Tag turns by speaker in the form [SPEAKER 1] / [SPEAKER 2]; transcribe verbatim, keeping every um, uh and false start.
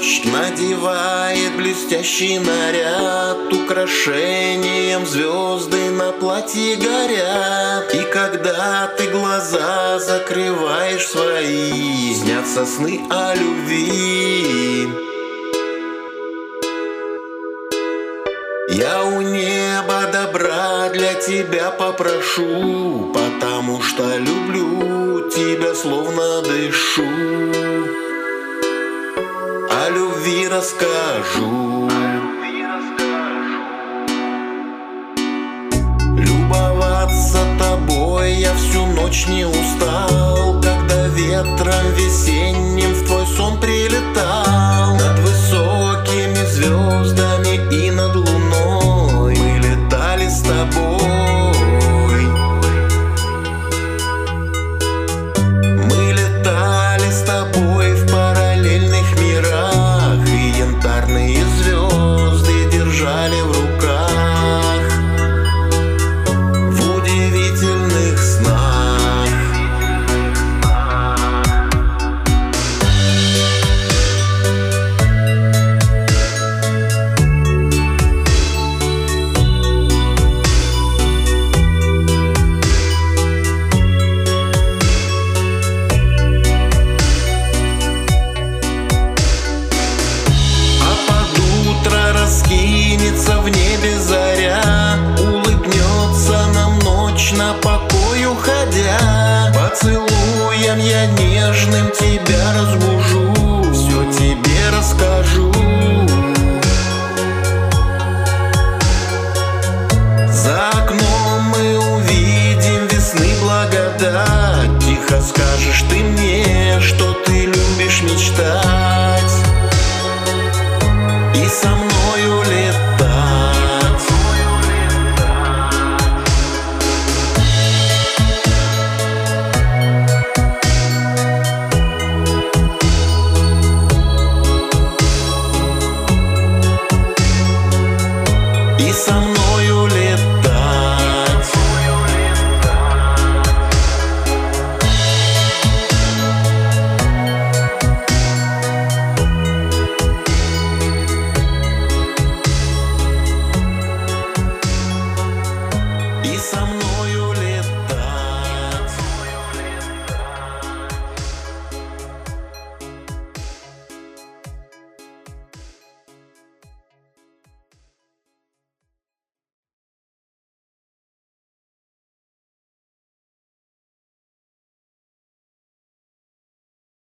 [SPEAKER 1] ночь надевает блестящий наряд, украшением звезды на платье горят. И когда ты глаза закрываешь свои, снятся сны о любви. Я у неба добра для тебя попрошу, потому что люблю тебя, словно дышу. О любви расскажу. Любоваться тобой я всю ночь не устал, когда ветром весенним в твой сон прилетал. Над высокими звездами и над луной мы летали с тобой. Мы летали с тобой в параллельных мирах, и янтарные звезды держали в руках в удивительных снах. Раскинется в небе заря, улыбнется нам ночь на покой уходя. Поцелуем я нежным тебя разбужу, все тебе расскажу. За окном мы увидим весны благодать, тихо скажешь ты мне, что ты любишь мечтать и со мною летать. И со мною летать.